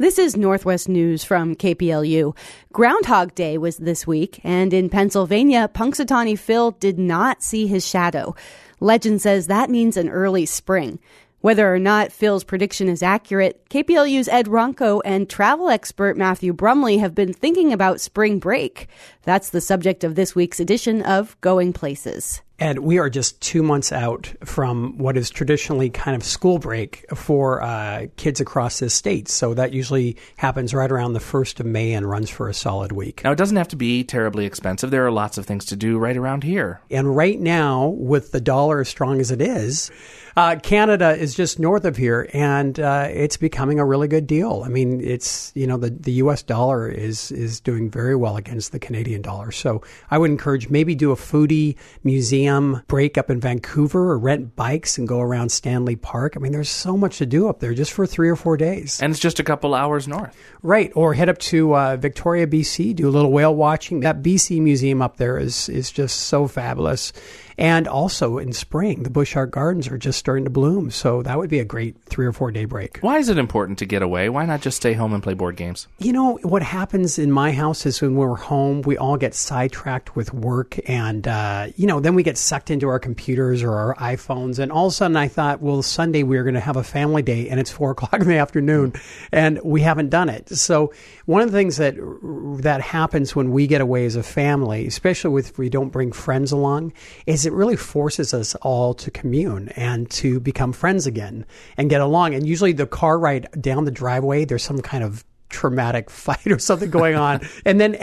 This is Northwest News from KPLU. Groundhog Day was this week, and in Pennsylvania, Punxsutawney Phil did not see his shadow. Legend says that means an early spring. Whether or not Phil's prediction is accurate, KPLU's Ed Ronco and travel expert Matthew Brumley have been thinking about spring break. That's the subject of this week's edition of Going Places. Ed, we are just 2 months out from what is traditionally kind of school break for kids across this state. So that usually happens right around the 1st of May and runs for a solid week. Now, it doesn't have to be terribly expensive. There are lots of things to do right around here. And right now, with the dollar as strong as it is, Canada is just north of here, and it's becoming a really good deal. I mean, it's, the U.S. dollar is doing very well against the Canadian dollar. So I would encourage maybe do a foodie museum break up in Vancouver or rent bikes and go around Stanley Park. I mean, there's so much to do up there just for 3 or 4 days. And it's just a couple hours north. Right. Or head up to Victoria, BC, do a little whale watching. That BC museum up there is just so fabulous. And also in spring, the Busch Art Gardens are just starting to bloom. So that would be a great 3 or 4 day break. Why is it important to get away? Why not just stay home and play board games? What happens in my house is when we're home, we all get sidetracked with work. And, then we get sucked into our computers or our iPhones. And all of a sudden I thought, well, Sunday we were going to have a family day and it's 4 o'clock in the afternoon and we haven't done it. So one of the things that happens when we get away as a family, especially if we don't bring friends along, is it really forces us all to commune and to become friends again and get along. And usually the car ride down the driveway, there's some kind of traumatic fight or something going on. And then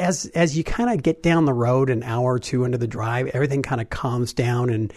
as you kind of get down the road an hour or two into the drive, everything kind of calms down and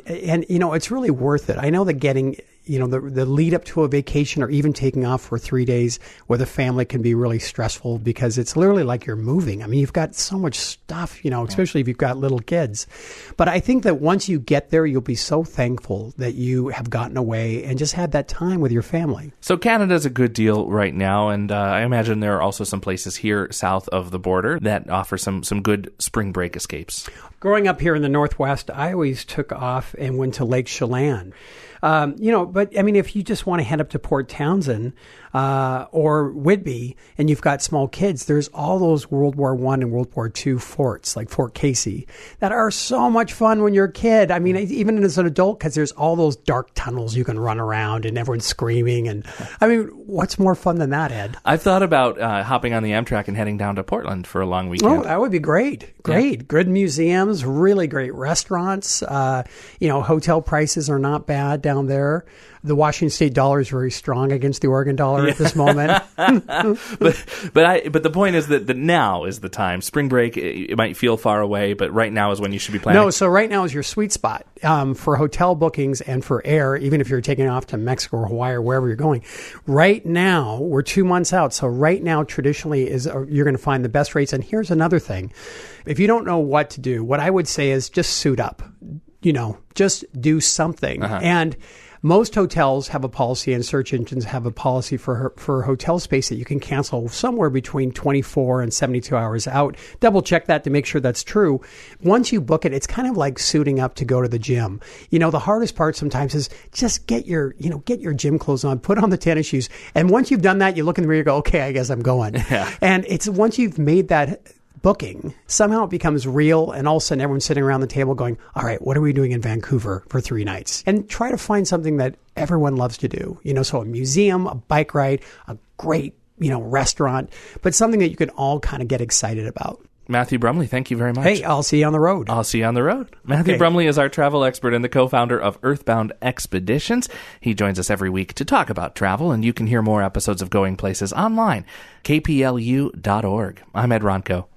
it's really worth it. I know that getting the lead up to a vacation or even taking off for 3 days with a family can be really stressful because it's literally like you're moving. I mean, you've got so much stuff, especially if you've got little kids. But I think that once you get there, you'll be so thankful that you have gotten away and just had that time with your family. So Canada's a good deal right now. And I imagine there are also some places here south of the border that offer some good spring break escapes. Growing up here in the Northwest, I always took off and went to Lake Chelan. But I mean, if you just want to head up to Port Townsend or Whitby and you've got small kids, there's all those World War I and World War II forts like Fort Casey that are so much fun when you're a kid. I mean, even as an adult, because there's all those dark tunnels you can run around and everyone's screaming. And I mean, what's more fun than that, Ed? I've thought about hopping on the Amtrak and heading down to Portland for a long weekend. Oh, that would be great. Great. Yeah. Good museums, really great restaurants. Hotel prices are not bad down there. The Washington State dollar is very strong against the Oregon dollar at this moment. but the point is that now is the time. Spring break, it might feel far away, but right now is when you should be planning. No, so right now is your sweet spot for hotel bookings and for air, even if you're taking off to Mexico or Hawaii or wherever you're going. Right now, we're 2 months out. So right now, traditionally, you're going to find the best rates. And here's another thing. If you don't know what to do, what I would say is just suit up. Just do something. Uh-huh. And most hotels have a policy and search engines have a policy for hotel space that you can cancel somewhere between 24 and 72 hours out. Double check that to make sure that's true. Once you book it, it's kind of like suiting up to go to the gym. The hardest part sometimes is just get your gym clothes on, put on the tennis shoes. And once you've done that, you look in the mirror, you go, okay, I guess I'm going. Yeah. And it's once you've made that booking, somehow it becomes real, and all of a sudden everyone's sitting around the table going, all right, what are we doing in Vancouver for 3 nights? And try to find something that everyone loves to do. So a museum, a bike ride, a great, restaurant, but something that you can all kind of get excited about. Matthew Brumley, thank you very much. Hey, I'll see you on the road. Matthew Brumley is our travel expert and the co-founder of Earthbound Expeditions. He joins us every week to talk about travel, and you can hear more episodes of Going Places online, kplu.org. I'm Ed Ronco.